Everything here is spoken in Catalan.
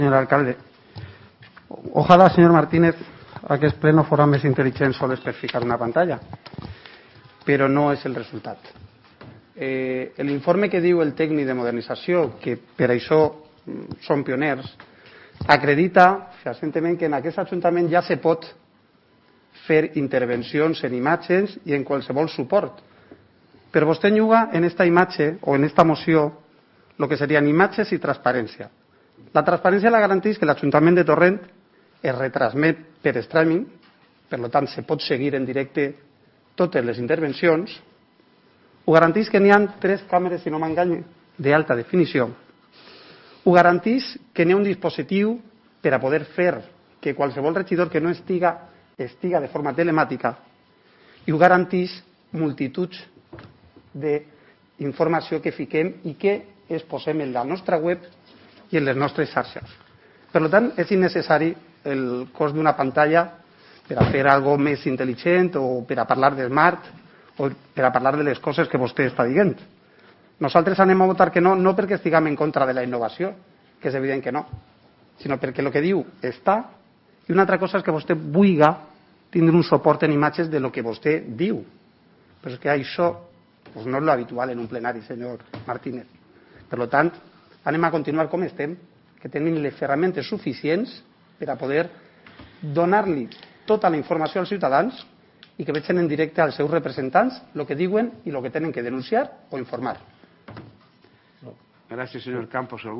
Señor alcalde, ojalá, señor Martínez, aquest pleno fora més intel·ligent sols per ficar una pantalla, però no és el resultat. L'informe que diu el tècnic de modernització, que per això són pioners, acredita fehacientment que en aquest Ajuntament ja se pot fer intervencions en imatges i en qualsevol suport. Però vostè juga en esta imatge o en esta moció el que serien imatges i transparència. La transparència la garanteix que l'Ajuntament de Torrent es retransmet per streaming, per tant se pot seguir en directe totes les intervencions, ho garanteix que n'hi ha 3 càmeres, si no m'engany, d'alta definició, ho garanteix que n'hi ha un dispositiu per a poder fer que qualsevol regidor que no estiga de forma telemàtica, i ho garanteix multituds d'informació que fiquem i que exposem en la nostra web i en les nostres xarxes. Per tant, és innecessari el cost d'una pantalla per a fer alguna cosa més intel·ligent o per a parlar de smart o per a parlar de les coses que vostè està dient. Nosaltres anem a votar que no, no perquè estiguem en contra de la innovació, que és evident que no, sinó perquè el que diu està, i una altra cosa és que vostè vulgui tindre un suport en imatges de lo que vostè diu. Però és que això no és l'habitual en un plenari, senyor Martínez. Per tant, anem a continuar com estem, que tenim les ferramentes suficients per a poder donar-li tota la informació als ciutadans i que vegin en directe als seus representants el que diuen i el que tenen que denunciar o informar. Gracias, señor Campos.